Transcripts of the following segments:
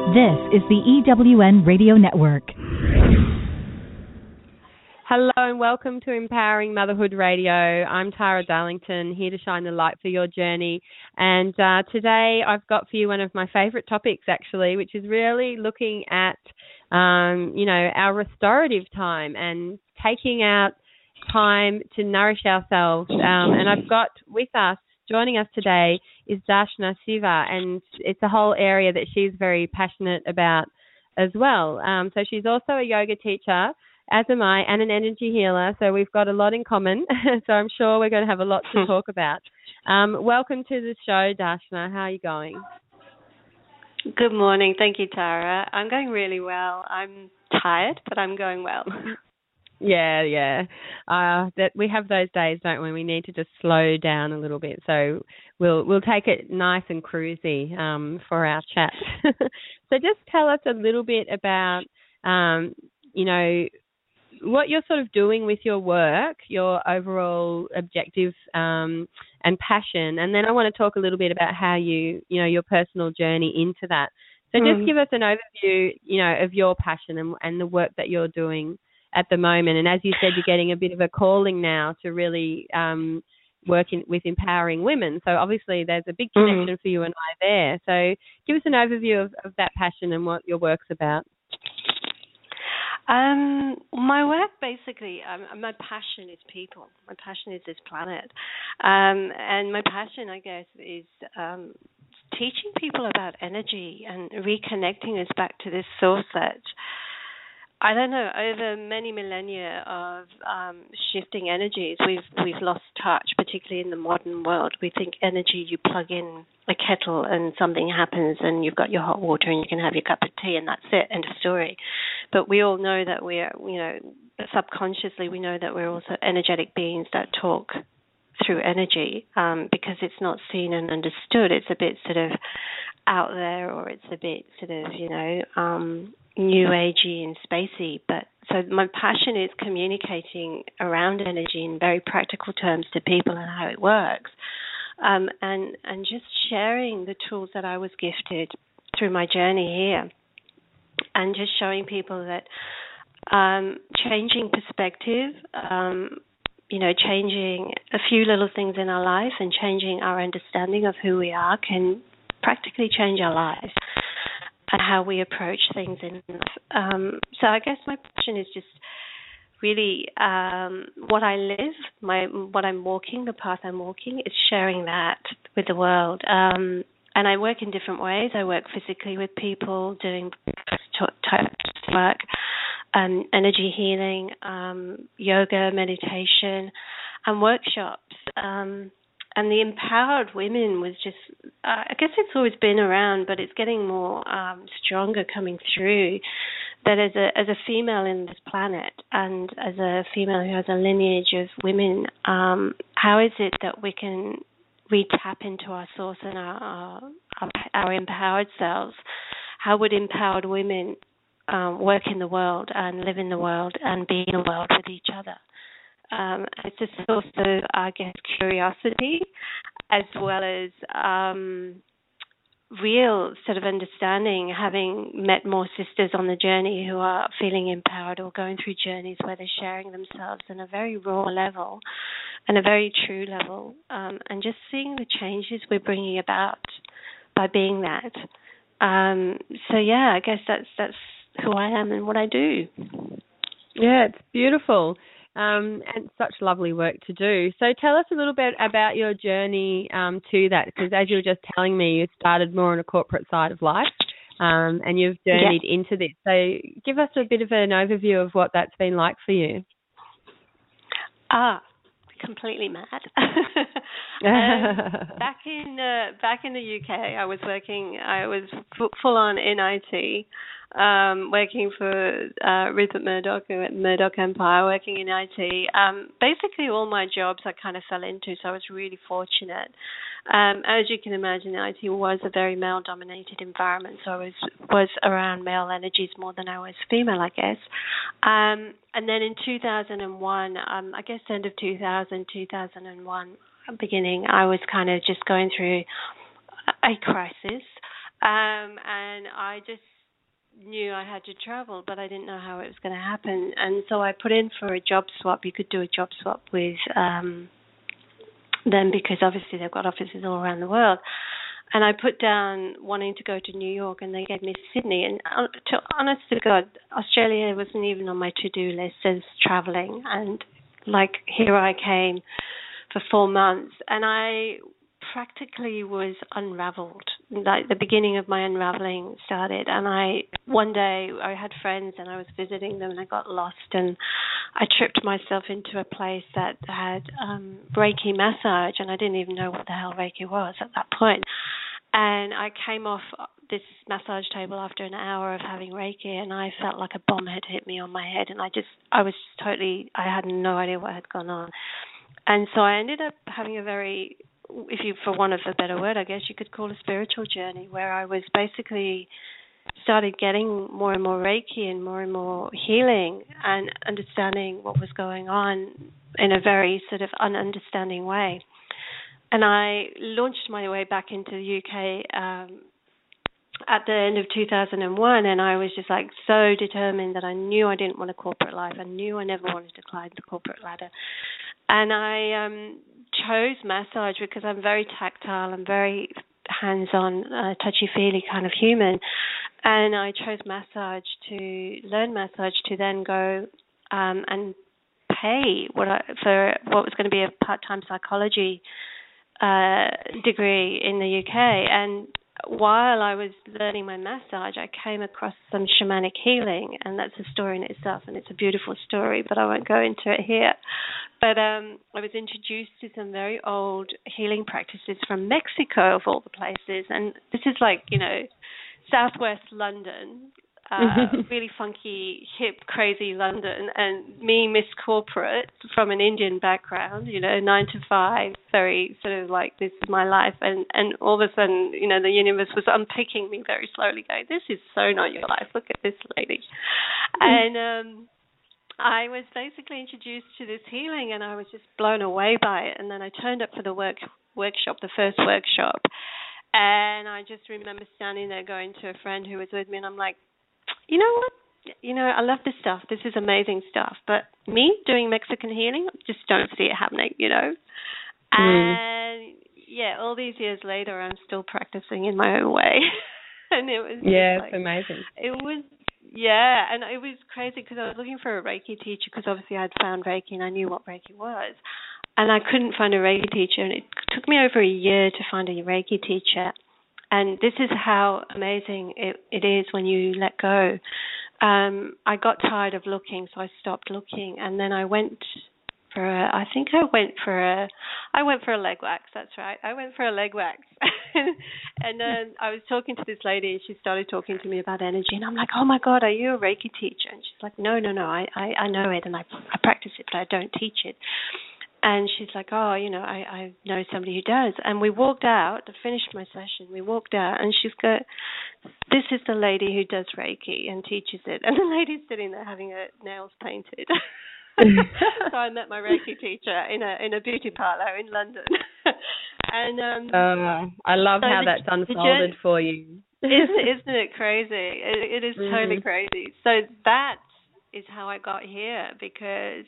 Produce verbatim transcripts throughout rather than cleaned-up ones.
This is the E W N Radio Network. Hello and welcome to Empowering Motherhood Radio. I'm Tara Darlington, here to shine the light for your journey. And uh, today I've got for you one of my favourite topics, actually, which is really looking at, um, you know, our restorative time and taking out time to nourish ourselves. Um, and I've got with us, joining us today, is Darshana Siva, and it's a whole area that she's very passionate about as well. Um, so she's also a yoga teacher, as am I, and an energy healer. So we've got a lot in common. So I'm sure we're going to have a lot to talk about. Um, welcome to the show, Darshana. How are you going? Good morning. Thank you, Tara. I'm going really well. I'm tired, but I'm going well. Yeah, yeah. Uh, that we have those days, don't we? We need to just slow down a little bit. So we'll we'll take it nice and cruisy um, for our chat. So just tell us a little bit about, um, you know, what you're sort of doing with your work, your overall objective um, and passion, and then I want to talk a little bit about how you, you know, your personal journey into that. So just mm. give us an overview, you know, of your passion and, and the work that you're doing at the moment. And as you said, you're getting a bit of a calling now to really um, work in, with empowering women. So obviously there's a big connection mm. for you and I there. So give us an overview of, of that passion and what your work's about. Um, my work basically, um, my passion is people. My passion is this planet. Um, and my passion, I guess, is um, teaching people about energy and reconnecting us back to this source that, I don't know, over many millennia of um, shifting energies, we've we've lost touch, particularly in the modern world. We think energy, you plug in a kettle and something happens and you've got your hot water and you can have your cup of tea and that's it, end of story. But we all know that we're, you know, subconsciously we know that we're also energetic beings that talk through energy um, because it's not seen and understood. It's a bit sort of out there, or it's a bit sort of, you know, um, new agey and spacey. But so my passion is communicating around energy in very practical terms to people and how it works, um, and and just sharing the tools that I was gifted through my journey here, and just showing people that um, changing perspective, um, you know, changing a few little things in our life and changing our understanding of who we are can practically change our lives and how we approach things in life. Um, so I guess my passion is just really um, what I live, my what I'm walking, the path I'm walking, is sharing that with the world. Um, and I work in different ways. I work physically with people, doing types of work, um, energy healing, um, yoga, meditation, and workshops. Um, And the empowered women was just, uh, I guess it's always been around, but it's getting more um, stronger coming through, that as a as a female in this planet and as a female who has a lineage of women, um, how is it that we can re-tap into our source and our, our, our empowered selves? How would empowered women um, work in the world and live in the world and be in the world with each other? Um, it's a source of, I guess, curiosity, as well as um, real sort of understanding, having met more sisters on the journey who are feeling empowered or going through journeys where they're sharing themselves on a very raw level and a very true level, um, and just seeing the changes we're bringing about by being that. Um, so, yeah, I guess that's that's who I am and what I do. Yeah, it's beautiful. Um, and such lovely work to do. So tell us a little bit about your journey um, to that, because as you were just telling me, you started more on a corporate side of life um, and you've journeyed yeah. into this. So give us a bit of an overview of what that's been like for you. Ah, completely mad. um, back in uh, back in the U K, I was working, I was full on in I T. Um, working for uh, Rupert Murdoch at Murdoch Empire, working in I T. Um, basically, all my jobs I kind of fell into, so I was really fortunate. Um, as you can imagine, I T was a very male-dominated environment, so I was was around male energies more than I was female, I guess. Um, and then in two thousand one, um, I guess end of two thousand, two thousand one beginning, I was kind of just going through a crisis, um, and I just knew I had to travel, but I didn't know how it was going to happen. And so I put in for a job swap. You could do a job swap with um, them because obviously they've got offices all around the world. And I put down wanting to go to New York, and they gave me Sydney. And uh, to honest to God, Australia wasn't even on my to-do list as traveling. And like here I came for four months, and I practically was unraveled. Like the beginning of my unraveling started, and I one day I had friends and I was visiting them, and I got lost, and I tripped myself into a place that had um, Reiki massage, and I didn't even know what the hell Reiki was at that point. And I came off this massage table after an hour of having Reiki, and I felt like a bomb had hit me on my head, and I just I was totally I had no idea what had gone on. And so I ended up having a very, if you, for want of a better word, I guess you could call a spiritual journey, where I was basically started getting more and more Reiki and more and more healing and understanding what was going on in a very sort of ununderstanding way. And I launched my way back into the U K um, at the end of two thousand one, and I was just like so determined that I knew I didn't want a corporate life. I knew I never wanted to climb the corporate ladder. And I um, chose massage because I'm very tactile. I'm very hands-on, uh, touchy-feely kind of human. And I chose massage to learn massage to then go um, and pay what I, for what was going to be a part-time psychology uh, degree in the U K. And while I was learning my massage, I came across some shamanic healing, and that's a story in itself, and it's a beautiful story, but I won't go into it here. But um, I was introduced to some very old healing practices from Mexico, of all the places, and this is like, you know, southwest London, uh, really funky, hip, crazy London, and me, Miss Corporate, from an Indian background, you know, nine to five, very sort of like, this is my life, and, and all of a sudden, you know, the universe was unpicking me very slowly, going, this is so not your life, look at this lady. And um, I was basically introduced to this healing, and I was just blown away by it, and then I turned up for the work workshop, the first workshop, and I just remember standing there going to a friend who was with me, and I'm like, you know what? You know, I love this stuff. This is amazing stuff. But me doing Mexican healing, just don't see it happening, you know. Mm. And, yeah, all these years later, I'm still practicing in my own way. And it was yeah, like, it's amazing. It was, yeah, and it was crazy because I was looking for a Reiki teacher because obviously I'd found Reiki and I knew what Reiki was. And I couldn't find a Reiki teacher. And it took me over a year to find a Reiki teacher. And this is how amazing it, it is when you let go. Um, I got tired of looking, so I stopped looking, and then I went for a, I think I went for a, I went for a leg wax. That's right. I went for a leg wax, and then I was talking to this lady, and she started talking to me about energy, and I'm like, oh my God, are you a Reiki teacher? And she's like, no, no, no, I, I, I know it, and I, I practice it, but I don't teach it. And she's like, oh, you know, I, I know somebody who does. And we walked out, I finished my session, we walked out, and she's got, this is the lady who does Reiki and teaches it. And the lady's sitting there having her nails painted. So I met my Reiki teacher in a in a beauty parlour in London. And um, uh, I love so how the, that's unfolded journey, for you. isn't, isn't it crazy? It, it is mm-hmm. totally crazy. So that is how I got here, because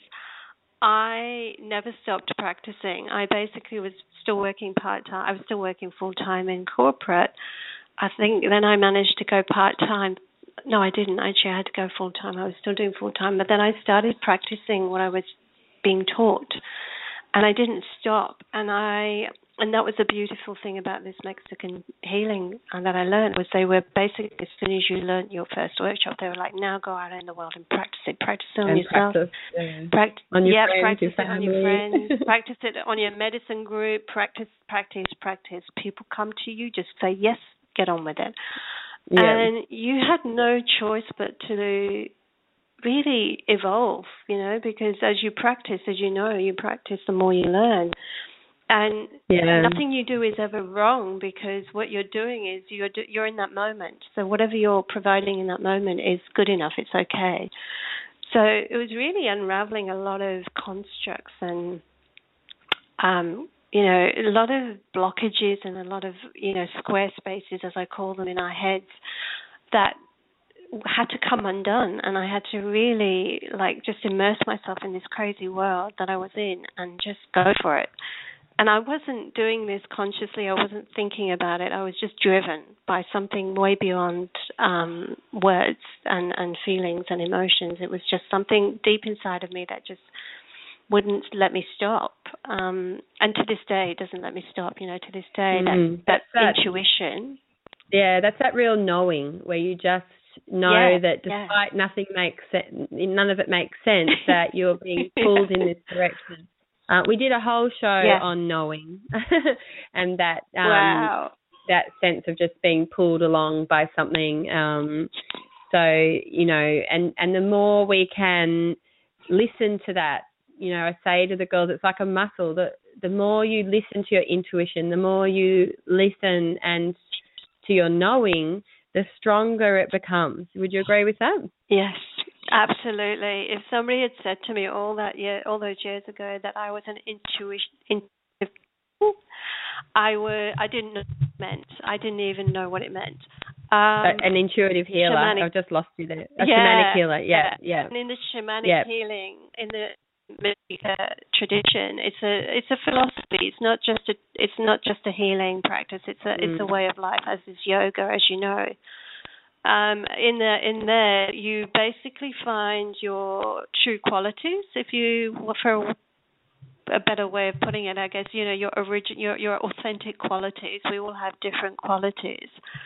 I never stopped practicing. I basically was still working part-time. I was still working full-time in corporate. I think then I managed to go part-time. No, I didn't. Actually, I had to go full-time. I was still doing full-time. But then I started practicing what I was being taught, and I didn't stop. And I and that was the beautiful thing about this Mexican healing that I learned, was they were basically, as soon as you learned your first workshop, they were like, now go out in the world and practice it. Practice it on and yourself. Practice, yeah. Practice, on your yeah, friends, practice your it on your friends. Practice it on your medicine group. Practice, practice, practice. People come to you, just say yes, get on with it. Yeah. And you had no choice but to really evolve, you know, because as you practice, as you know, you practice, the more you learn. And yeah. nothing you do is ever wrong, because what you're doing is you're do, you're in that moment. So whatever you're providing in that moment is good enough. It's okay. So it was really unraveling a lot of constructs and, um, you know, a lot of blockages and a lot of, you know, square spaces, as I call them, in our heads, that had to come undone, and I had to really like just immerse myself in this crazy world that I was in and just go for it. And I wasn't doing this consciously. I wasn't thinking about it. I was just driven by something way beyond um, words and, and feelings and emotions. It was just something deep inside of me that just wouldn't let me stop. Um, and to this day, it doesn't let me stop. You know, to this day, Mm, that, that, that intuition. Yeah, that's that real knowing where you just know yeah, that despite yeah. nothing makes sense, none of it makes sense, that you're being pulled in this direction. Uh, we did a whole show yeah. on knowing, and that um, wow. that sense of just being pulled along by something. Um, so you know, and and the more we can listen to that, you know, I say to the girls, it's like a muscle. That the more you listen to your intuition, the more you listen and to your knowing, the stronger it becomes. Would you agree with that? Yes, absolutely. If somebody had said to me all that year, all those years ago, that I was an intuition, I would, I didn't know what it meant. I didn't even know what it meant. Um, an intuitive healer. Shamanic, I've just lost you there. A yeah, shamanic healer. Yeah, yeah. yeah. And in the shamanic yeah. healing, in the uh, tradition, it's a it's a philosophy. It's not just a it's not just a healing practice. It's a mm. it's a way of life, as is yoga, as you know. Um, in the in there, you basically find your true qualities. If you, for a better way of putting it, I guess, you know, your origin, your your authentic qualities. We all have different qualities,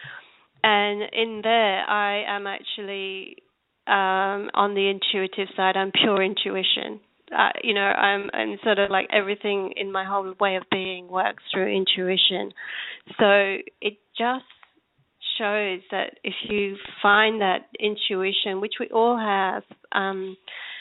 and in there, I am actually um, on the intuitive side. I'm pure intuition. Uh, you know, I'm, I'm sort of like everything in my whole way of being works through intuition. So it just shows that if you find that intuition, which we all have, um,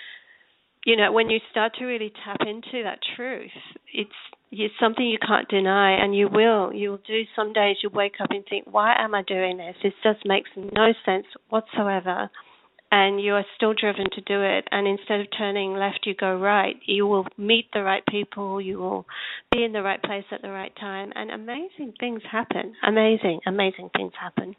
you know, when you start to really tap into that truth, it's it's something you can't deny, and you will. You'll do. Some days you wake up and think, why am I doing this? This just makes no sense whatsoever. And you are still driven to do it. And instead of turning left, you go right. You will meet the right people. You will be in the right place at the right time. And amazing things happen. Amazing, amazing things happen.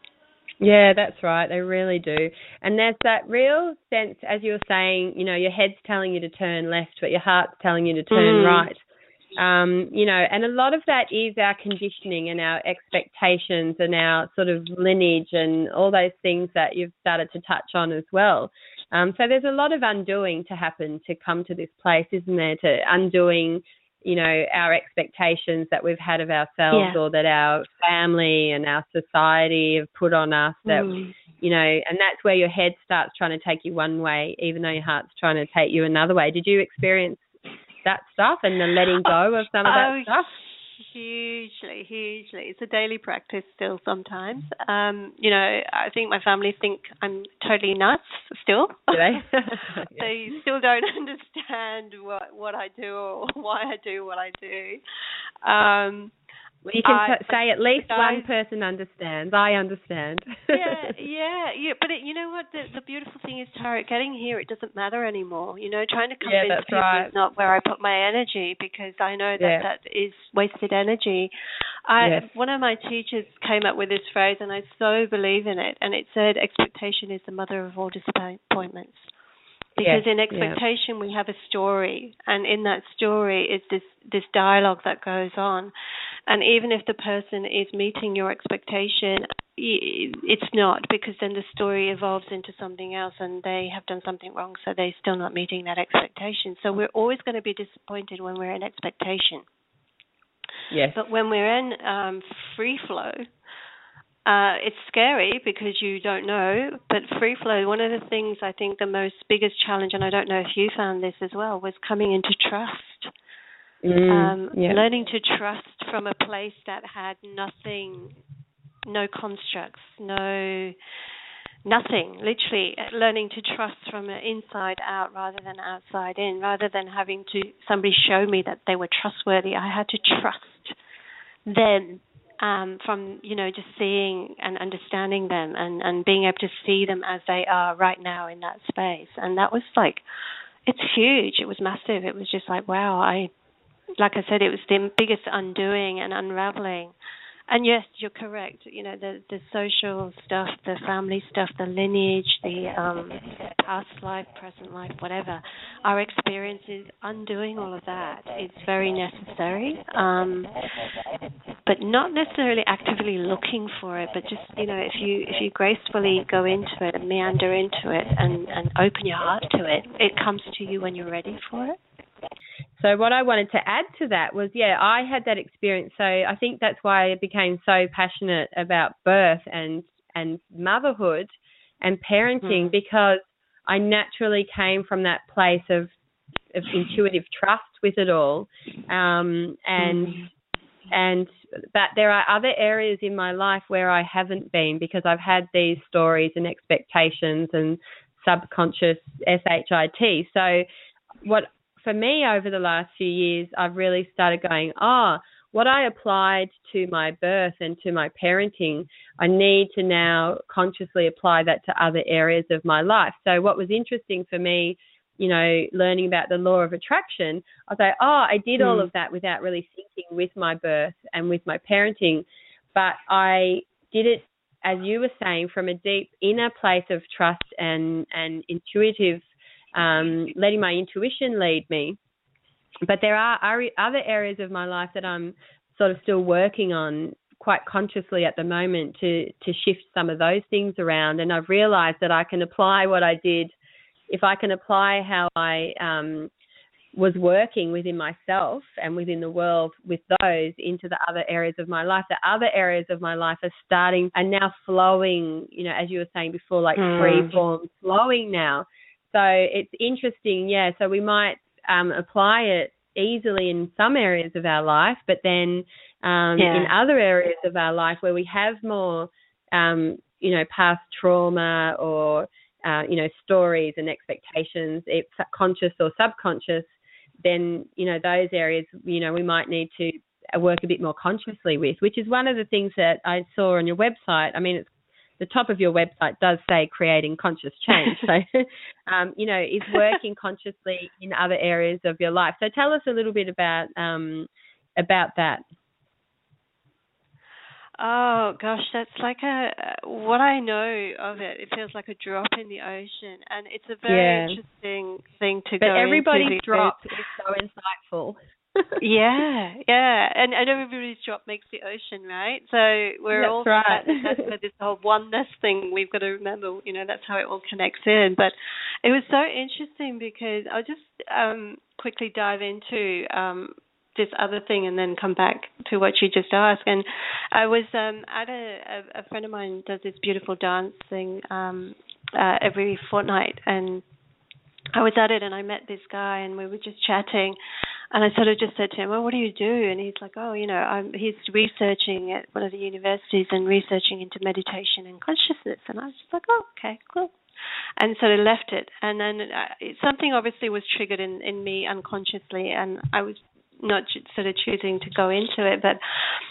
Yeah, that's right. They really do. And there's that real sense, as you were saying, you know, your head's telling you to turn left, but your heart's telling you to turn mm. right. Um, you know, and a lot of that is our conditioning and our expectations and our sort of lineage and all those things that you've started to touch on as well. Um, so there's a lot of undoing to happen to come to this place, isn't there? To undoing, you know, our expectations that we've had of ourselves yeah. or that our family and our society have put on us that, mm. you know, and that's where your head starts trying to take you one way, even though your heart's trying to take you another way. Did you experience that stuff and the letting go of some of that oh, stuff? Hugely, hugely. It's a daily practice still sometimes. Um, you know, I think my family think I'm totally nuts still. Do they? yeah. They still don't understand what, what I do or why I do what I do. Um, well, you can I, t- say at least one person understands. I understand. yeah, yeah, yeah. But it, you know what? The, the beautiful thing is, Tara, getting here, it doesn't matter anymore. You know, trying to convince yeah, people right. is not where I put my energy, because I know that yeah. that is wasted energy. I yes. One of my teachers came up with this phrase, and I so believe in it. And it said, "Expectation is the mother of all disappointments." Because yes. in expectation, yeah. we have a story, and in that story is this this dialogue that goes on. And even if the person is meeting your expectation, it's not, because then the story evolves into something else and they have done something wrong, so they're still not meeting that expectation. So we're always going to be disappointed when we're in expectation. Yes. But when we're in um, free flow, uh, it's scary because you don't know. But free flow, one of the things I think the most biggest challenge, and I don't know if you found this as well, was coming into trust. Mm, um, yeah. Learning to trust from a place that had nothing, no constructs, no, nothing, literally learning to trust from the inside out rather than outside in, rather than having to somebody show me that they were trustworthy. I had to trust them um, from, you know, just seeing and understanding them and, and being able to see them as they are right now in that space. And that was like, it's huge. It was massive. It was just like, wow, I... Like I said, it was the biggest undoing and unraveling and yes, you're correct. You know, the the social stuff, the family stuff, the lineage, the um, past life, present life, whatever. Our experiences, undoing all of that is very necessary, um, but not necessarily actively looking for it. But just, you know, if you if you gracefully go into it and meander into it and, and open your heart to it, it comes to you when you're ready for it. So what I wanted to add to that was, yeah, I had that experience. So I think that's why I became so passionate about birth and, and motherhood and parenting, mm. because I naturally came from that place of, of intuitive trust with it all. Um, and, mm. and but there are other areas in my life where I haven't been, because I've had these stories and expectations and subconscious S H I T. So what, for me, over the last few years, I've really started going, oh, what I applied to my birth and to my parenting, I need to now consciously apply that to other areas of my life. So what was interesting for me, you know, learning about the law of attraction, I was like, oh, I did mm. all of that without really thinking with my birth and with my parenting. But I did it, as you were saying, from a deep inner place of trust and, and intuitive Um, letting my intuition lead me. But there are other areas of my life that I'm sort of still working on quite consciously at the moment to, to shift some of those things around. And I've realized that I can apply what I did, if I can apply how I um, was working within myself and within the world with those into the other areas of my life. The other areas of my life are starting and now flowing, you know, as you were saying before, like mm. free form, flowing now. So it's interesting, yeah. So we might um, apply it easily in some areas of our life, but then um, yeah. in other areas of our life where we have more, um, you know, past trauma or, uh, you know, stories and expectations, it's conscious or subconscious, then, you know, those areas, you know, we might need to work a bit more consciously with, which is one of the things that I saw on your website. I mean, it's the top of your website does say creating conscious change. So, um, you know, is working consciously in other areas of your life. So tell us a little bit about um, about that. Oh, gosh, that's like a, what I know of it, it feels like a drop in the ocean. And it's a very yeah. interesting thing to but go into. But everybody's drop is so insightful. yeah, yeah, and, and everybody's drop makes the ocean, right? So we're that's all right. that's where this whole oneness thing we've got to remember. You know, that's how it all connects in. But it was so interesting because I'll just um, quickly dive into um, this other thing and then come back to what you just asked. And I was um, at a, a, a friend of mine does this beautiful dance thing um, uh, every fortnight, and I was at it and I met this guy and we were just chatting. And I sort of just said to him, well, what do you do? And he's like, oh, you know, I'm, he's researching at one of the universities and researching into meditation and consciousness. And I was just like, oh, okay, cool. And so I left it. And then uh, something obviously was triggered in, in me unconsciously, and I was not sort of choosing to go into it. But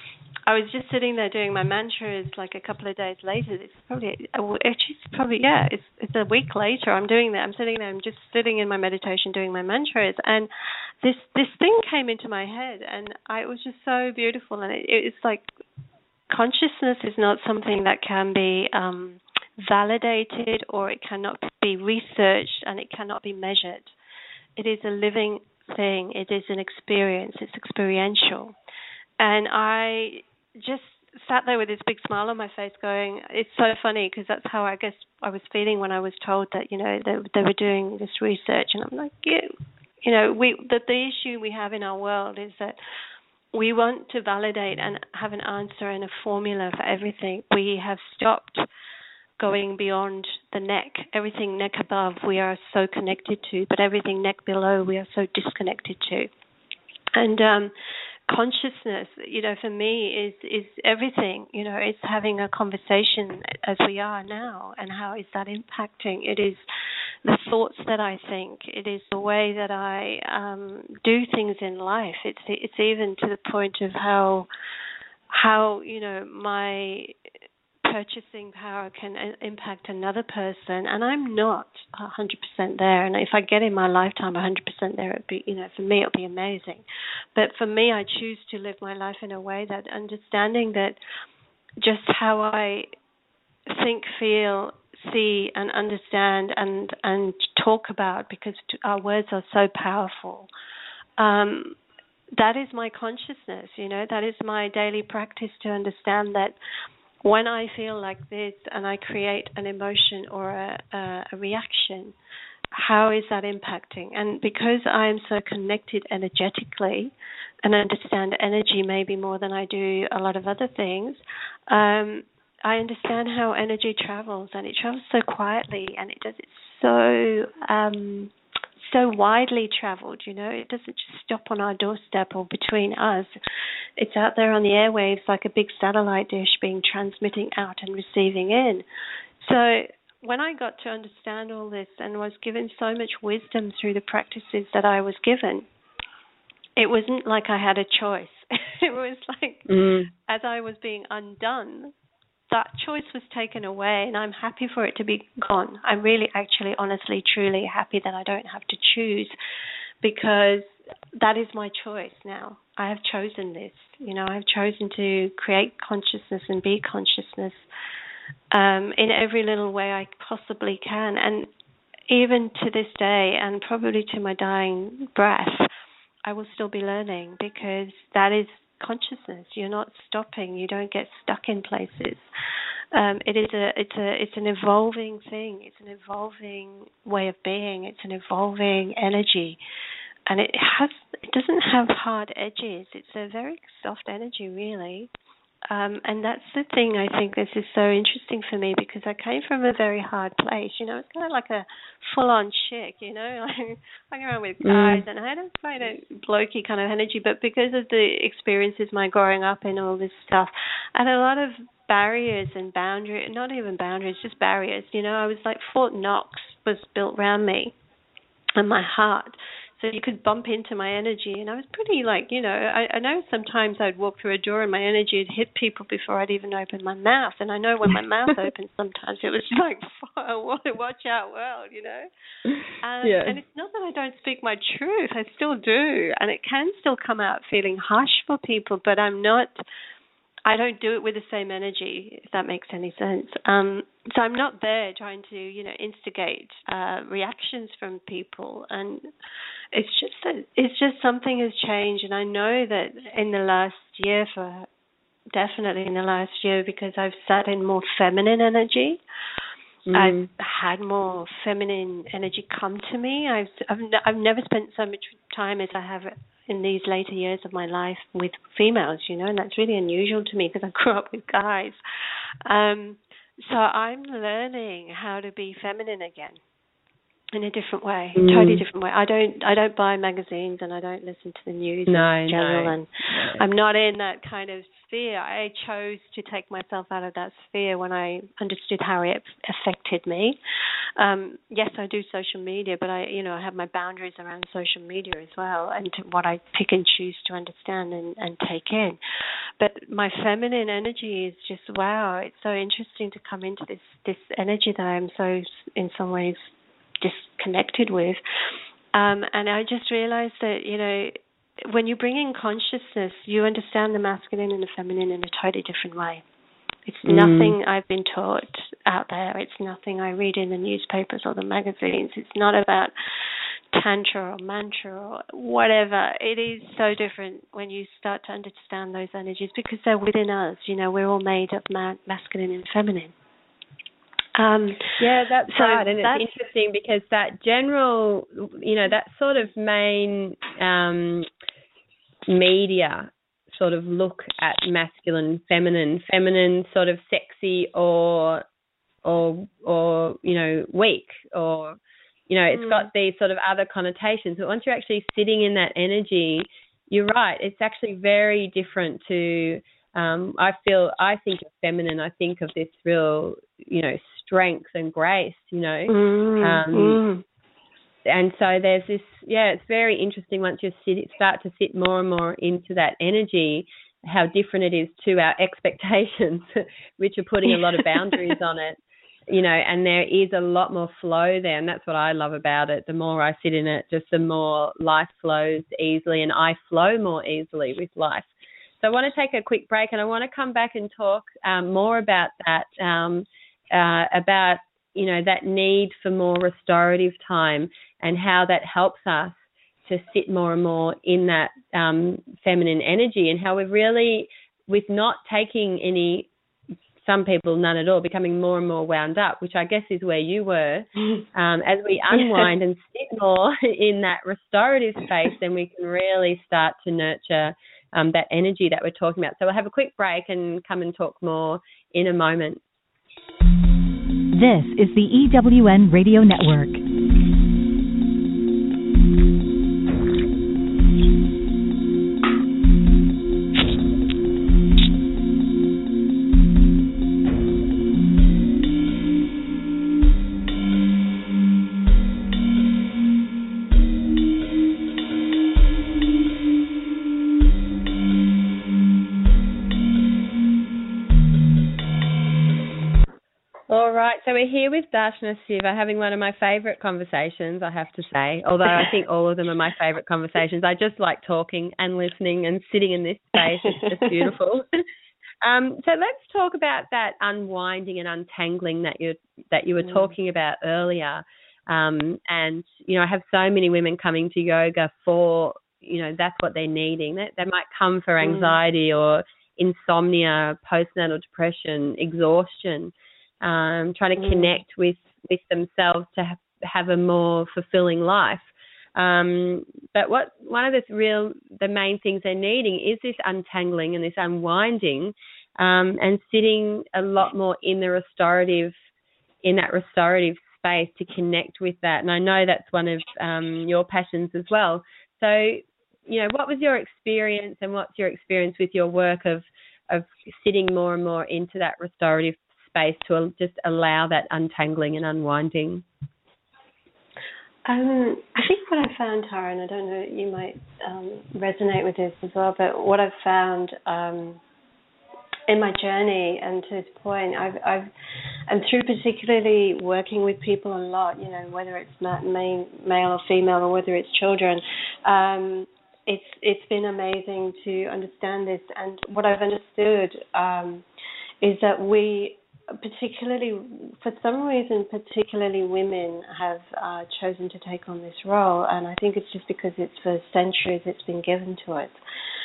I was just sitting there doing my mantras like a couple of days later. It's probably, actually, it's probably, yeah, it's it's a week later. I'm doing that. I'm sitting there. I'm just sitting in my meditation doing my mantras. And this this thing came into my head, and I, it was just so beautiful. And it, it's like consciousness is not something that can be um, validated, or it cannot be researched, and it cannot be measured. It is a living thing. It is an experience. It's experiential. And I just sat there with this big smile on my face going, it's so funny, because that's how I guess I was feeling when I was told that, you know, they, they were doing this research. And I'm like, yeah, you know, we the, the issue we have in our world is that we want to validate and have an answer and a formula for everything. We have stopped going beyond the neck. Everything neck above we are so connected to, but everything neck below we are so disconnected to. And um consciousness, you know, for me is is everything. You know, it's having a conversation as we are now, and how is that impacting? It is the thoughts that I think. It is the way that I um, do things in life. It's it's even to the point of how how you know my purchasing power can uh, impact another person, and I'm not one hundred percent there. And if I get in my lifetime one hundred percent there, it'd be, you know, for me it'll be amazing. But for me, I choose to live my life in a way that understanding that just how I think, feel, see, and understand, and and talk about, because our words are so powerful. Um, that is my consciousness, you know, that is my daily practice to understand that when I feel like this and I create an emotion or a, a, a reaction, how is that impacting? And because I am so connected energetically and understand energy maybe more than I do a lot of other things, um, I understand how energy travels, and it travels so quietly, and it does it so um, so widely traveled, you know. It doesn't just stop on our doorstep or between us. It's out there on the airwaves like a big satellite dish being transmitting out and receiving in. So when I got to understand all this and was given so much wisdom through the practices that I was given, it wasn't like I had a choice. It was like mm. as I was being undone, that choice was taken away, and I'm happy for it to be gone. I'm really, actually, honestly, truly happy that I don't have to choose, because that is my choice now. I have chosen this. You know, I've chosen to create consciousness and be consciousness um, in every little way I possibly can. And even to this day, and probably to my dying breath, I will still be learning, because that is consciousness. You're not stopping. You don't get stuck in places. Um, it is a, it's a, it's an evolving thing. It's an evolving way of being. It's an evolving energy, and it has, it doesn't have hard edges. It's a very soft energy, really. Um, and that's the thing. I think this is so interesting for me, because I came from a very hard place. You know, it's kind of like a full-on chick, you know, like hung around with guys, mm. and I had a quite a blokey kind of energy. But because of the experiences, my growing up and all this stuff, I had a lot of barriers and boundaries, not even boundaries, just barriers. You know, I was like Fort Knox was built around me and my heart. So you could bump into my energy, and I was pretty like, you know, I, I know sometimes I'd walk through a door and my energy would hit people before I'd even open my mouth. And I know when my mouth opens, sometimes it was like, watch out, world, you know. Um, yeah. And it's not that I don't speak my truth. I still do. And it can still come out feeling harsh for people, but I'm not, I don't do it with the same energy, if that makes any sense. Um, so I'm not there trying to, you know, instigate uh, reactions from people. And it's just that it's just something has changed. And I know that in the last year, for definitely in the last year, because I've sat in more feminine energy. Mm. I've had more feminine energy come to me. I've I've, I've never spent so much time as I have in these later years of my life with females, you know, and that's really unusual to me because I grew up with guys. Um, so I'm learning how to be feminine again in a different way, mm. totally different way. I don't I don't buy magazines and I don't listen to the news no, in general, no. and no. I'm not in that kind of sphere. I chose to take myself out of that sphere when I understood how it affected me. Um, yes, I do social media, but I, you know, I have my boundaries around social media as well, and to what I pick and choose to understand and, and take in. But my feminine energy is just, wow, it's so interesting to come into this, this energy that I'm so, in some ways, disconnected with. Um, and I just realized that, you know, when you bring in consciousness, you understand the masculine and the feminine in a totally different way. It's mm. nothing I've been taught out there. It's nothing I read in the newspapers or the magazines. It's not about tantra or mantra or whatever. It is so different when you start to understand those energies, because they're within us. You know, we're all made of ma- masculine and feminine. Um, yeah, that's so right, and that's, it's interesting because that general, you know, that sort of main um, media sort of look at masculine, feminine, feminine sort of sexy or, or, or you know, weak, or, you know, it's mm. got these sort of other connotations. But once you're actually sitting in that energy, you're right, it's actually very different to. Um, I feel, I think of feminine, I think of this real, you know, strength and grace, you know. Mm, um, mm. And so there's this, yeah, it's very interesting once you sit, start to sit more and more into that energy how different it is to our expectations, which are putting a lot of boundaries on it. You know, and there is a lot more flow there, and that's what I love about it. The more I sit in it, just the more life flows easily, and I flow more easily with life. So I want to take a quick break, and I want to come back and talk um, more about that, um, uh, about, you know, that need for more restorative time and how that helps us to sit more and more in that um, feminine energy, and how we're really, with not taking any, some people none at all, becoming more and more wound up, which I guess is where you were. Um, as we unwind and sit more in that restorative space, then we can really start to nurture um, that energy that we're talking about. So we'll have a quick break and come and talk more in a moment. This is the E W N Radio Network. All right, so we're here with Darshana Siva having one of my favourite conversations, I have to say, although I think all of them are my favourite conversations. I just like talking and listening and sitting in this space. It's just beautiful. um, so let's talk about that unwinding and untangling that you that you were mm. talking about earlier. Um, and, you know, I have so many women coming to yoga for, you know, that's what they're needing. They, they might come for anxiety mm. or insomnia, postnatal depression, exhaustion. Um, trying to connect mm. with, with themselves to ha- have a more fulfilling life. Um, but what one of the real, the main things they're needing is this untangling and this unwinding, um, and sitting a lot more in the restorative, in that restorative space to connect with that. And I know that's one of um, your passions as well. So, you know, what was your experience, and what's your experience with your work of of sitting more and more into that restorative space to just allow that untangling and unwinding? Um, I think what I found, Tara, and I don't know, you might um, resonate with this as well, but what I've found um, in my journey, and to this point, I've, I've, and through particularly working with people a lot, you know, whether it's main, male or female, or whether it's children, um, it's it's been amazing to understand this. And what I've understood um, is that we, particularly, for some reason, particularly women have uh, chosen to take on this role, and I think it's just because it's for centuries it's been given to us.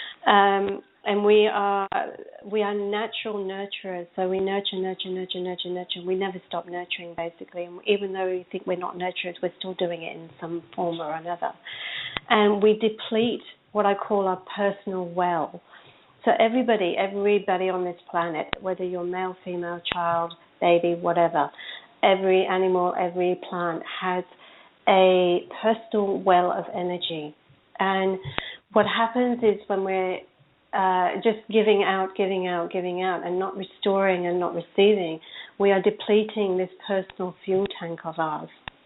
Um, and we are we are natural nurturers, so we nurture, nurture, nurture, nurture, nurture. We never stop nurturing, basically. And even though we think we're not nurturers, we're still doing it in some form or another. And we deplete what I call our personal well. So everybody, everybody on this planet, whether you're male, female, child, baby, whatever, every animal, every plant has a personal well of energy. And what happens is when we're uh, just giving out, giving out, giving out, and not restoring and not receiving, we are depleting this personal fuel tank of ours.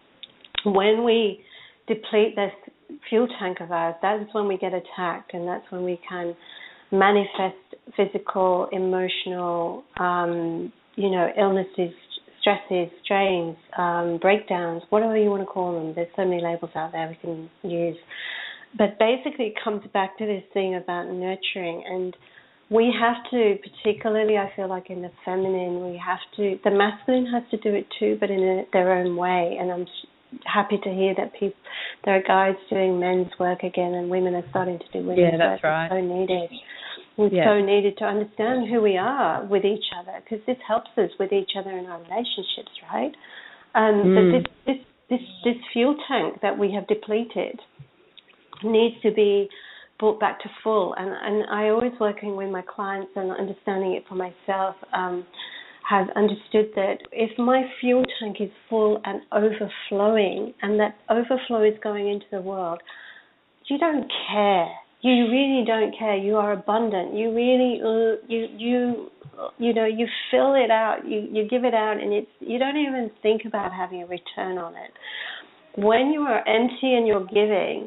When we deplete this fuel tank of ours, that is when we get attacked, and that's when we can manifest physical, emotional, um, you know, illnesses, stresses, strains, um, breakdowns, whatever you want to call them. There's so many labels out there we can use. But basically it comes back to this thing about nurturing, and we have to, particularly I feel like in the feminine, we have to, the masculine has to do it too, but in a, their own way. And I'm happy to hear that people, there are guys doing men's work again, and women are starting to do women's yeah, that's work. right. It's so needed. It's yeah. so needed to understand who we are with each other, because this helps us with each other in our relationships, right? Um, mm. But this, this this this fuel tank that we have depleted needs to be brought back to full. And and I always, working with my clients and understanding it for myself, um, have understood that if my fuel tank is full and overflowing, and that overflow is going into the world, you don't care. You really don't care. You are abundant. You really, uh, you you you know, you fill it out. You you give it out, and it's you don't even think about having a return on it. When you are empty and you're giving,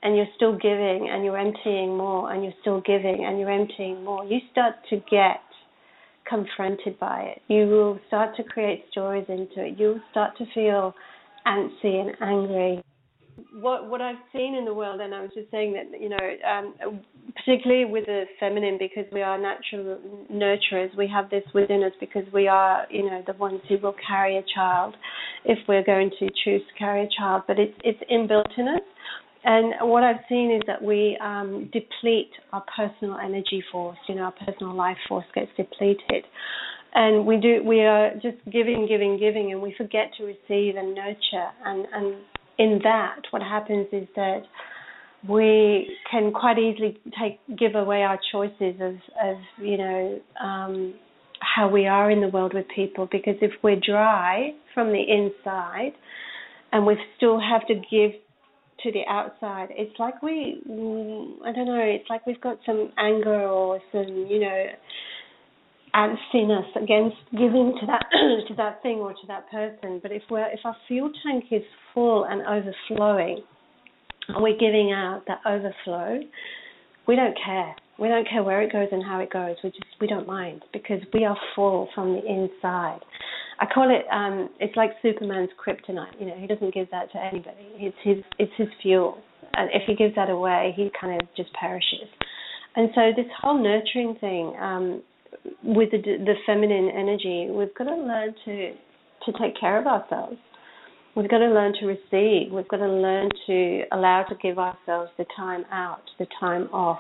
and you're still giving and you're emptying more and you're still giving and you're emptying more, you start to get confronted by it. You will start to create stories into it. You'll start to feel antsy and angry. What what I've seen in the world, and I was just saying that, you know, um, particularly with the feminine, because we are natural nurturers, we have this within us because we are, you know, the ones who will carry a child if we're going to choose to carry a child. But it's it's inbuilt in us. And what I've seen is that we um, deplete our personal energy force. You know, our personal life force gets depleted, and we do. We are just giving, giving, giving, and we forget to receive and nurture. And, and in that, what happens is that we can quite easily take give away our choices of, of you know, um, how we are in the world with people. Because if we're dry from the inside, and we still have to give to the outside, it's like we, I don't know, it's like we've got some anger or some, you know, antsiness against giving to that to that thing or to that person. But if we're if our fuel tank is full and overflowing, and we're giving out that overflow, we don't care. We don't care where it goes and how it goes. We just we don't mind, because we are full from the inside. I call it, um, it's like Superman's kryptonite. You know, he doesn't give that to anybody. It's his, it's his fuel. And if he gives that away, he kind of just perishes. And so this whole nurturing thing, um, with the, the feminine energy, we've got to learn to to take care of ourselves. We've got to learn to receive. We've got to learn to allow to give ourselves the time out, the time off.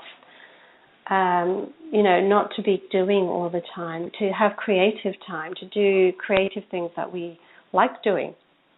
Um, you know, not to be doing all the time, to have creative time, to do creative things that we like doing,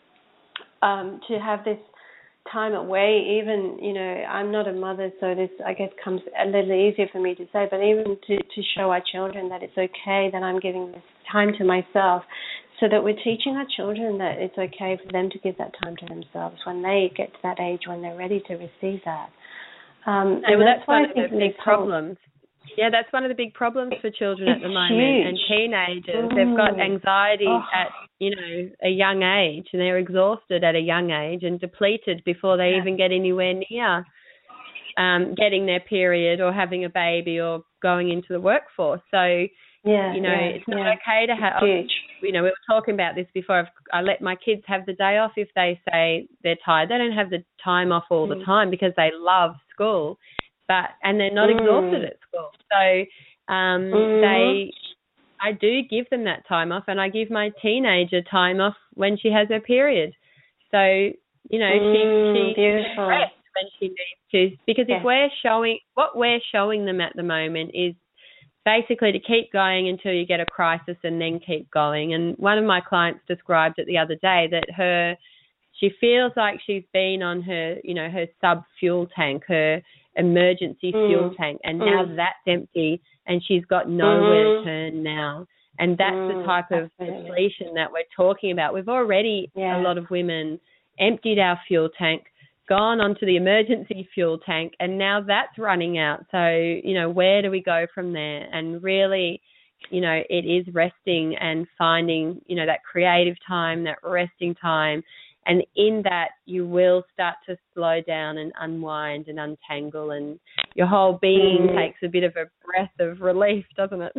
um, to have this time away. Even, you know, I'm not a mother, so this, I guess, comes a little easier for me to say, but even to, to show our children that it's okay that I'm giving this time to myself, so that we're teaching our children that it's okay for them to give that time to themselves when they get to that age when they're ready to receive that. Um, yeah, and well, that's, that's why one I of think the big problems. Yeah, that's one of the big problems for children it's at the moment huge. and teenagers. Mm. They've got anxiety oh. at, you know, a young age, and they're exhausted at a young age and depleted before they yeah. even get anywhere near um, getting their period or having a baby or going into the workforce. So, yeah, you know, yeah, it's not yeah. okay to have, huge. you know, we were talking about this before. I've, I let my kids have the day off if they say they're tired. They don't have the time off all mm. the time because they love school. But and they're not mm. exhausted at school, so um, mm. they. I do give them that time off, and I give my teenager time off when she has her period. So you know, mm, she she beautiful. rests when she needs to, because yes. if we're showing what we're showing them at the moment is basically to keep going until you get a crisis and then keep going. And one of my clients described it the other day that her she feels like she's been on her you know her sub fuel tank, her emergency mm. fuel tank, and mm. now that's empty and she's got nowhere mm. to turn now. And that's mm, the type of absolutely. depletion that we're talking about. We've already, yeah. a lot of women, emptied our fuel tank, gone onto the emergency fuel tank, and now that's running out. So, you know, where do we go from there? And really, you know, it is resting and finding, you know, that creative time, that resting time. And in that, you will start to slow down and unwind and untangle, and your whole being mm. takes a bit of a breath of relief, doesn't it?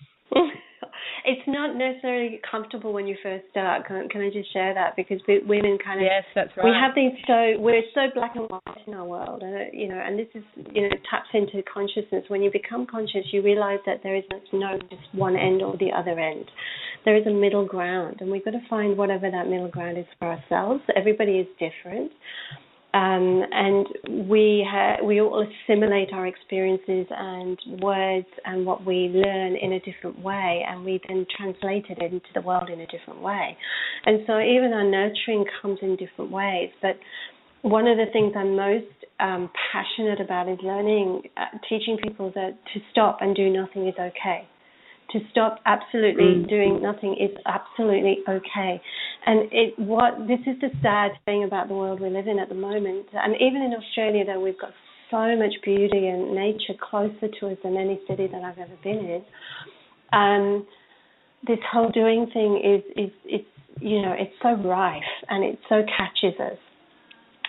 It's not necessarily comfortable when you first start. Can, can I just share that? Because we, women kind of yes, that's right. We have these so we're so black and white in our world, and you know, and this is you know taps into consciousness. When you become conscious, you realize that there is no just one end or the other end. There is a middle ground, and we've got to find whatever that middle ground is for ourselves. Everybody is different. Um, and we ha- we all assimilate our experiences and words and what we learn in a different way, and we then translate it into the world in a different way. And so even our nurturing comes in different ways. But one of the things I'm most um, passionate about is learning, uh, teaching people that to stop and do nothing is okay. To stop absolutely mm. doing nothing is absolutely okay. And it what this is the sad thing about the world we live in at the moment. And even in Australia, though, we've got so much beauty and nature closer to us than any city that I've ever been in. Um, this whole doing thing is, is it's, you know, it's so rife and it so catches us.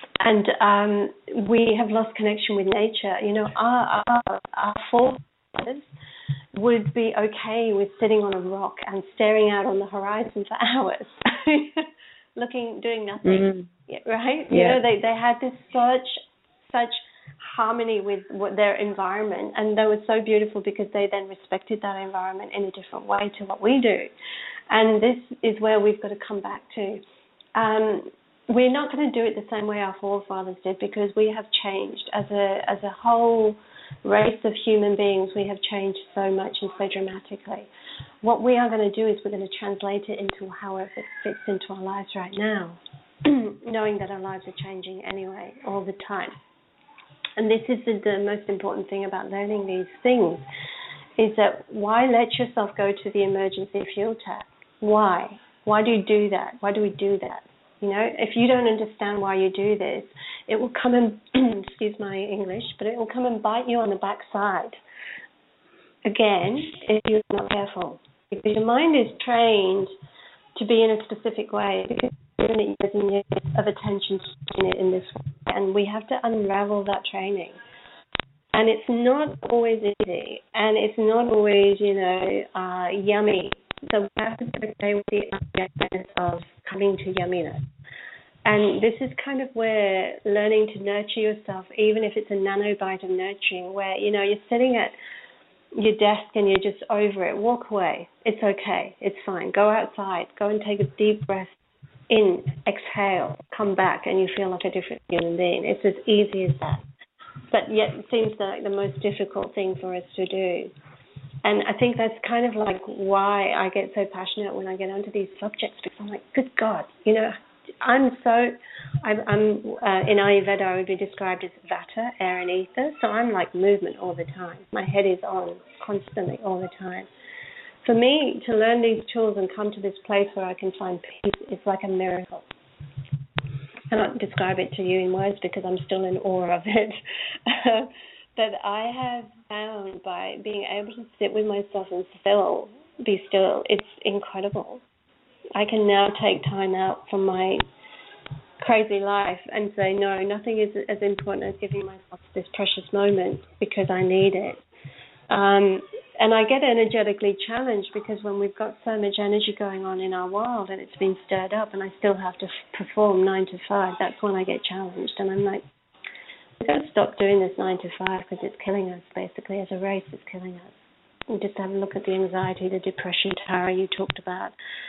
and um, we have lost connection with nature. You know, our, our, our forefathers would be okay with sitting on a rock and staring out on the horizon for hours, looking, doing nothing, mm-hmm. right? Yeah. You know, they, they had this such, such harmony with what their environment, and they were so beautiful because they then respected that environment in a different way to what we do. And this is where we've got to come back to. Um, we're not going to do it the same way our forefathers did, because we have changed as a as a whole race of human beings. We have changed so much and so dramatically. What we are going to do is we're going to translate it into however it fits into our lives right now, knowing that our lives are changing anyway all the time. And this is the, the most important thing about learning these things, is that why let yourself go to the emergency fuel tank? Why? Why do you do that? Why do we do that? You know, if you don't understand why you do this, it will come and, excuse my English, but it will come and bite you on the backside. Again, if you're not careful. Because your mind is trained to be in a specific way, because you're given it years and years of attention to it in this way. And we have to unravel that training. And it's not always easy, and it's not always, you know, uh, yummy. So we have to stay with the awareness of coming to yumminess. And this is kind of where learning to nurture yourself, even if it's a nanobite of nurturing, where, you know, you're sitting at your desk and you're just over it. Walk away. It's okay. It's fine. Go outside. Go and take a deep breath in. Exhale. Come back, and you feel like a different human being. It's as easy as that. But yet it seems like the most difficult thing for us to do. And I think that's kind of like why I get so passionate when I get onto these subjects, because I'm like, good God, you know, I'm so, I'm, I'm uh, in Ayurveda I would be described as vata, air and ether, so I'm like movement all the time. My head is on constantly all the time. For me, to learn these tools and come to this place where I can find peace is like a miracle. I cannot describe it to you in words because I'm still in awe of it. But I have found by being able to sit with myself and still be still, it's incredible. I can now take time out from my crazy life and say, no, nothing is as important as giving myself this precious moment because I need it. Um, and I get energetically challenged because when we've got so much energy going on in our world and it's been stirred up and I still have to f- perform nine to five, that's when I get challenged. And I'm like, we've got to stop doing this nine to five because it's killing us, basically. As a race, it's killing us. And just have a look at the anxiety, the depression, Tara, you talked about.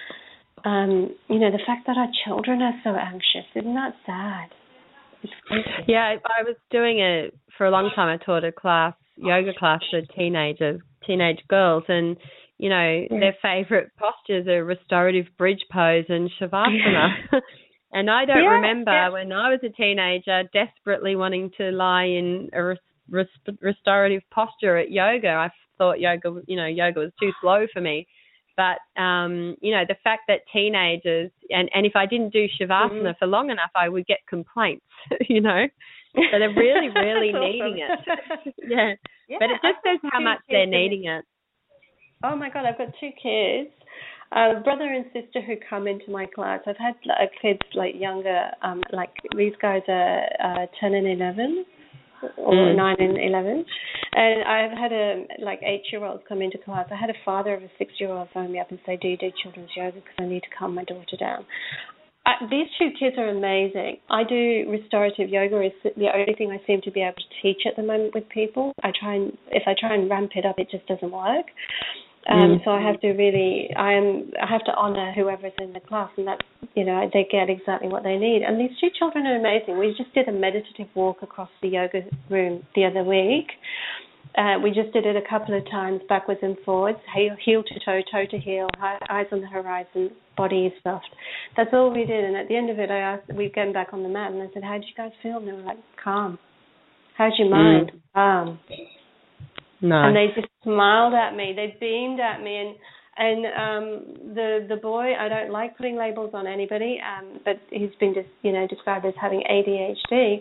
Um, you know, the fact that our children are so anxious, isn't that sad? It's crazy. Yeah, I was doing it for a long time. I taught a class, yoga class for teenagers, teenage girls, and, you know, yeah. their favourite postures are restorative bridge pose and shavasana. Yeah. And I don't yeah, remember yeah. when I was a teenager desperately wanting to lie in a res- res- restorative posture at yoga. I thought yoga, you know, yoga was too slow for me. But, um, you know, the fact that teenagers, and, and if I didn't do shavasana mm-hmm. for long enough, I would get complaints, you know. So they're really, really needing it. yeah. yeah. But it just says how much they're needing it. Oh, my God, I've got two kids. Uh, brother and sister who come into my class. I've had uh, kids like younger, um, like these guys are uh, ten and eleven, or mm. nine and eleven, and I've had a like eight-year-olds come into class. I had a father of a six-year-old phone me up and say, "Do you do children's yoga? Because I need to calm my daughter down." I, these two kids are amazing. I do restorative yoga. Is the only thing I seem to be able to teach at the moment with people. I try and if I try and ramp it up, it just doesn't work. Um, mm. So I have to really, I am, I have to honour whoever's in the class, and that, you know, they get exactly what they need. And these two children are amazing. We just did a meditative walk across the yoga room the other week. Uh, we just did it a couple of times, backwards and forwards, heel, heel to toe, toe to heel, eyes on the horizon, body is soft. That's all we did. And at the end of it, I asked, we came back on the mat, and I said, "How did you guys feel?" And they were like, "Calm." "How's your mind?" Mm. "Calm." Nice. And they just smiled at me. They beamed at me, and and um, the the boy. I don't like putting labels on anybody, um, but he's been just you know described as having A D H D.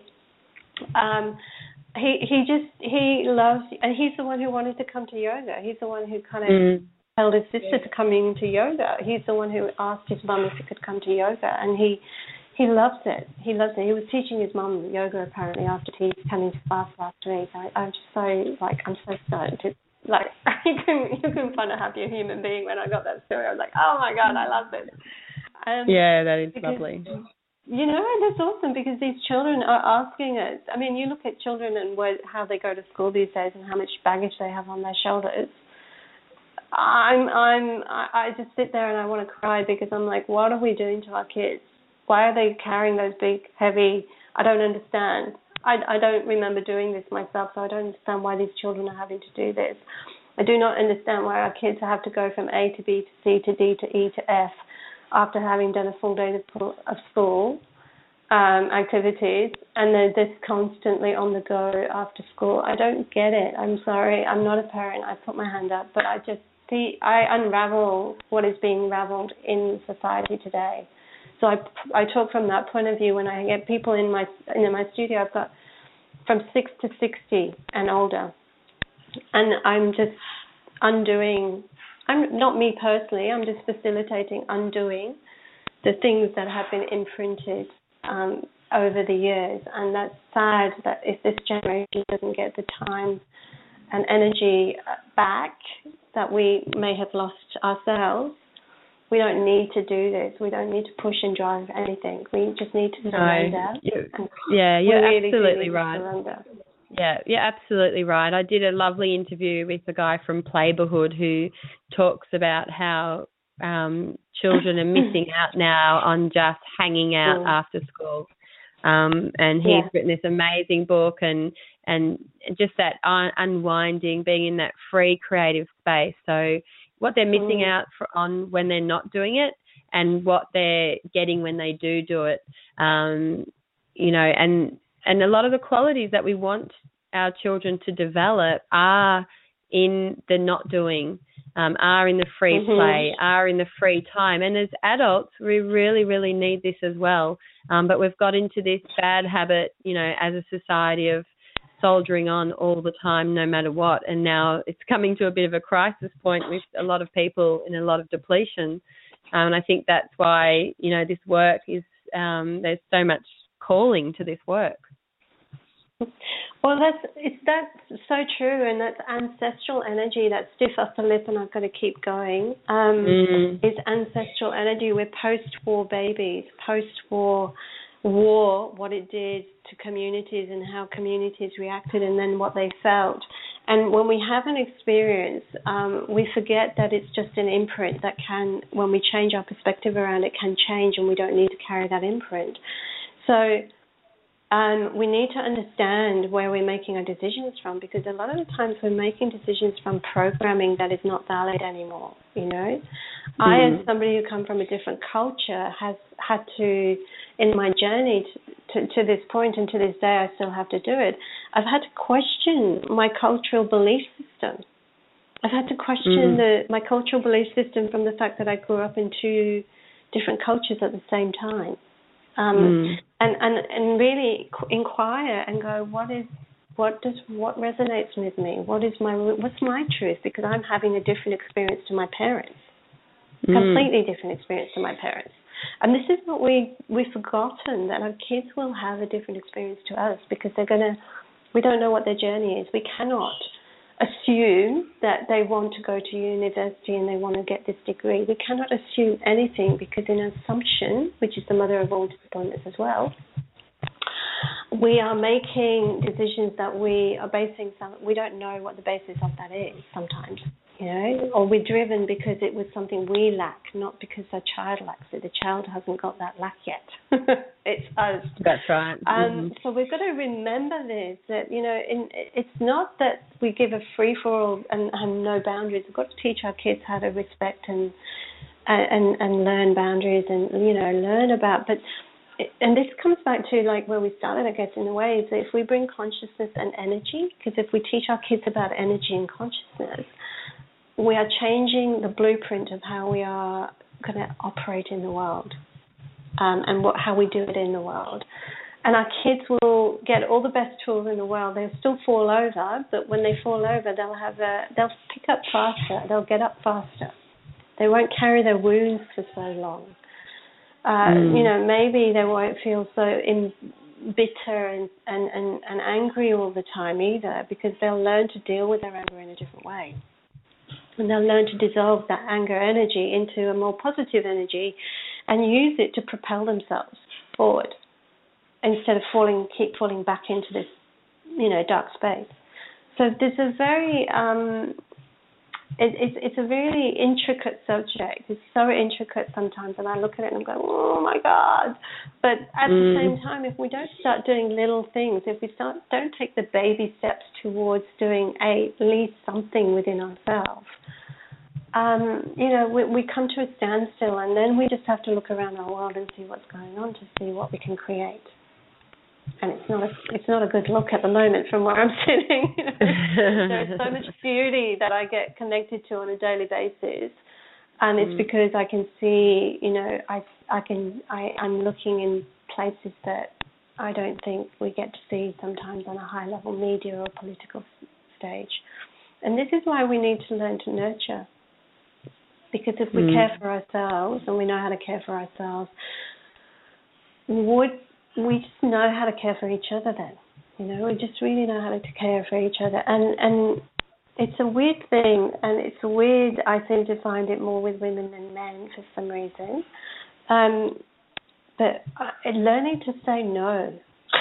Um, he he just he loves, and he's the one who wanted to come to yoga. He's the one who kind of mm. told his sister to come into yoga. He's the one who asked his mum if he could come to yoga, and he he loves it. He loves it. He was teaching his mum yoga apparently after he came into class last week. I, I'm just so like I'm so stoked. It's like you can you can find a happier human being when I got that story. I was like, oh my god, I love this. Um, yeah, that is because, lovely. You know, that's awesome because these children are asking us. I mean, you look at children and where, how they go to school these days and how much baggage they have on their shoulders. I'm, I'm, I just sit there and I want to cry because I'm like, what are we doing to our kids? Why are they carrying those big, heavy? I don't understand. I, I don't remember doing this myself, so I don't understand why these children are having to do this. I do not understand why our kids have to go from A to B to C to D to E to F after having done a full day of school um, activities, and they're just constantly on the go after school. I don't get it. I'm sorry. I'm not a parent. I put my hand up, but I just see, I unravel what is being raveled in society today. So I, I talk from that point of view when I get people in my in my studio. I've got from six to sixty and older, and I'm just undoing. I'm not me personally. I'm just facilitating undoing the things that have been imprinted um, over the years, and that's sad that if this generation doesn't get the time and energy back that we may have lost ourselves. We don't need to do this. We don't need to push and drive anything. We just need to surrender. No, you, yeah, you're really absolutely right. Yeah, you're absolutely right. I did a lovely interview with a guy from Playborhood who talks about how um, children are missing out now on just hanging out mm. after school. Um, and he's yeah. written this amazing book and, and just that un- unwinding, being in that free creative space. So what they're missing mm. out for, on when they're not doing it and what they're getting when they do do it, um, you know, and and a lot of the qualities that we want our children to develop are in the not doing, um, are in the free mm-hmm. play, are in the free time. And as adults, we really, really need this as well. Um, but we've got into this bad habit, you know, as a society of soldiering on all the time, no matter what. And now it's coming to a bit of a crisis point with a lot of people in a lot of depletion. Um, and I think that's why, you know, this work is, um, there's so much calling to this work. Well, that's it's that's so true, and that's ancestral energy, that stiff upper lip, and I've got to keep going, um, mm. is ancestral energy. We're post-war babies, post-war war, what it did to communities and how communities reacted and then what they felt. And when we have an experience, um, we forget that it's just an imprint that can, when we change our perspective around it, can change, and we don't need to carry that imprint. So Um, we need to understand where we're making our decisions from, because a lot of the times we're making decisions from programming that is not valid anymore, you know. Mm-hmm. I, as somebody who come from a different culture, has had to, in my journey to, to, to this point and to this day, I still have to do it, I've had to question my cultural belief system. I've had to question mm. the, my cultural belief system from the fact that I grew up in two different cultures at the same time. Um, mm. and, and, and really inquire and go, what is, what does, what resonates with me? What is my, what's my truth? Because I'm having a different experience to my parents, mm. completely different experience to my parents. And this is what we, we've forgotten, that our kids will have a different experience to us, because they're going to, we don't know what their journey is. We cannot assume that they want to go to university and they want to get this degree. We cannot assume anything, because in assumption, which is the mother of all disappointments as well, we are making decisions that we are basing some, we don't know what the basis of that is sometimes, you know, or we're driven because it was something we lack, not because the child lacks it. The child hasn't got that lack yet. It's us. That's right. Um, mm-hmm. So we've got to remember this, that, you know, in, it's not that we give a free-for-all and have no boundaries. We've got to teach our kids how to respect and and and learn boundaries and, you know, learn about, but and this comes back to like where we started, I guess, in a way, is that if we bring consciousness and energy, because if we teach our kids about energy and consciousness, we are changing the blueprint of how we are going to operate in the world, um, and what how we do it in the world. And our kids will get all the best tools in the world. They'll still fall over, but when they fall over, they'll have a they'll pick up faster. They'll get up faster. They won't carry their wounds for so long. Uh, mm. You know, maybe they won't feel so in, bitter and, and, and, and angry all the time either, because they'll learn to deal with their anger in a different way. And they'll learn to dissolve that anger energy into a more positive energy and use it to propel themselves forward instead of falling, keep falling back into this, you know, dark space. So there's a very, um, it, it's it's a really intricate subject. It's so intricate sometimes, and I look at it and I'm going, oh my God. But at mm. the same time, if we don't start doing little things, if we start don't take the baby steps towards doing a, at least something within ourselves, um, you know, we, we come to a standstill, and then we just have to look around our world and see what's going on to see what we can create. And it's not a it's not a good look at the moment from where I'm sitting. There's so much beauty that I get connected to on a daily basis, and it's mm. because I can see, you know, I I can I I'm looking in places that I don't think we get to see sometimes on a high level media or political stage. And this is why we need to learn to nurture, because if we mm. care for ourselves and we know how to care for ourselves, would we just know how to care for each other then. You know, we just really know how to care for each other. And and it's a weird thing, and it's weird, I seem to find it more with women than men for some reason. Um, but uh, learning to say no.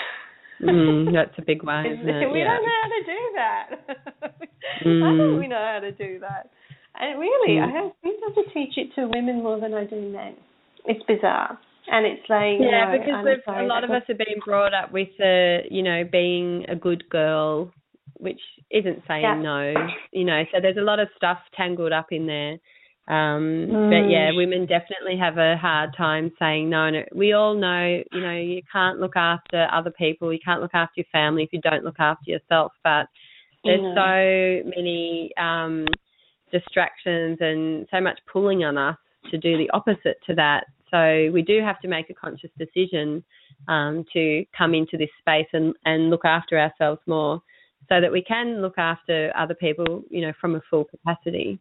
mm, that's a big one, isn't it? We yeah. don't know how to do that. mm. I don't we know how to do that. And really, mm. I have, I have to teach it to women more than I do men. It's bizarre. And it's like, yeah, no, because sorry, a lot of us have been brought up with, uh, you know, being a good girl, which isn't saying yeah. no, you know, so there's a lot of stuff tangled up in there. Um, mm. But, yeah, women definitely have a hard time saying no. And we all know, you know, you can't look after other people, you can't look after your family if you don't look after yourself. But there's mm. so many um, distractions and so much pulling on us to do the opposite to that. So we do have to make a conscious decision um, to come into this space and, and look after ourselves more, so that we can look after other people, you know, from a full capacity.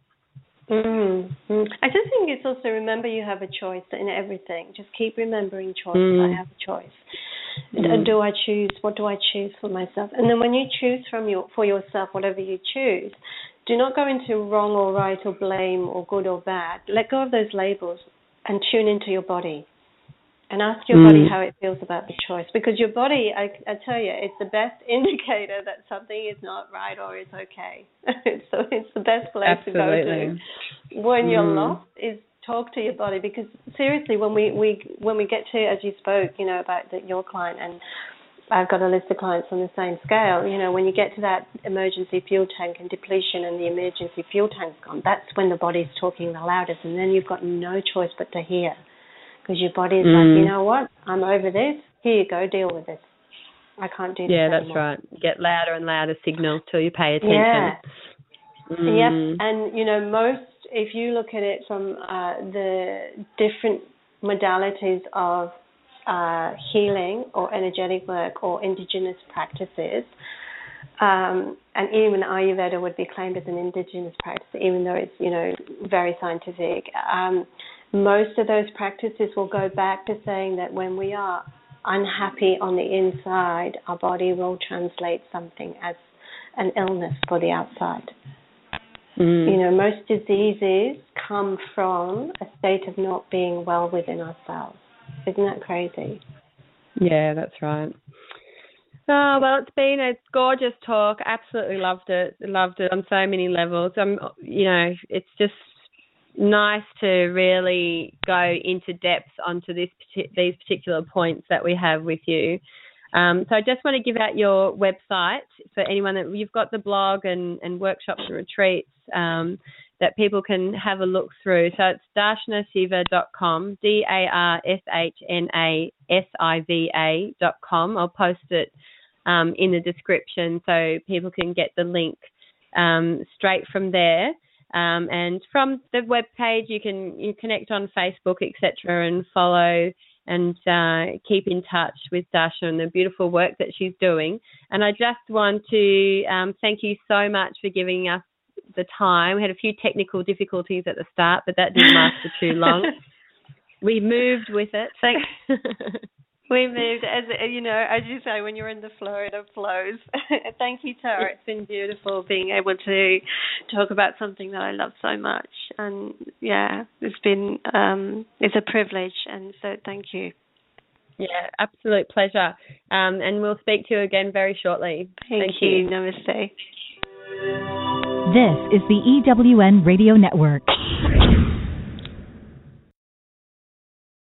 Mm-hmm. I just think it's also, remember you have a choice in everything. Just keep remembering choice. Mm. I have a choice. Mm. Do I choose? What do I choose for myself? And then when you choose from your for yourself, whatever you choose, do not go into wrong or right or blame or good or bad. Let go of those labels and tune into your body and ask your mm. body how it feels about the choice. Because your body, I, I tell you, it's the best indicator that something is not right or is okay. So it's the best place Absolutely. to go to when mm. you're lost, is talk to your body. Because seriously, when we, we when we get to, as you spoke, you know, about the, your client, and I've got a list of clients on the same scale, you know, when you get to that emergency fuel tank and depletion and the emergency fuel tank's gone, that's when the body's talking the loudest, and then you've got no choice but to hear, because your body's mm. like, you know what, I'm over this, here you go, deal with this. I can't do this Yeah, anymore. that's right. Get louder and louder signals till you pay attention. Yeah. Mm. Yep, and, you know, most, if you look at it from uh, the different modalities of Uh, healing or energetic work or indigenous practices, um, and even Ayurveda would be claimed as an indigenous practice, even though it's, you know, very scientific. Um, most of those practices will go back to saying that when we are unhappy on the inside, our body will translate something as an illness for the outside. Mm. You know, most diseases come from a state of not being well within ourselves. Isn't that crazy? Yeah, that's right. Oh, well, it's been a gorgeous talk. Absolutely loved it. Loved it on so many levels. Um, you know, it's just nice to really go into depth onto this these particular points that we have with you. Um, so I just want to give out your website for anyone that you've got the blog and, and workshops and retreats um, that people can have a look through. So it's darshana siva dot com, D A R S H N A S I V A dot com. I'll post it um, in the description so people can get the link um, straight from there. Um, and from the webpage, you can you connect on Facebook, et cetera, and follow and uh, keep in touch with Dasha and the beautiful work that she's doing. And I just want to um, thank you so much for giving us the time. We had a few technical difficulties at the start, but that didn't last for too long. We moved with it. Thanks. We moved, as you know, as you say, when you're in the flow, it flows. Thank you, Tara. It's been beautiful being able to talk about something that I love so much. And yeah, it's been, um, it's a privilege. And so thank you. Yeah, absolute pleasure. Um, and we'll speak to you again very shortly. Thank, Thank you. you. Namaste. This is the E W N Radio Network.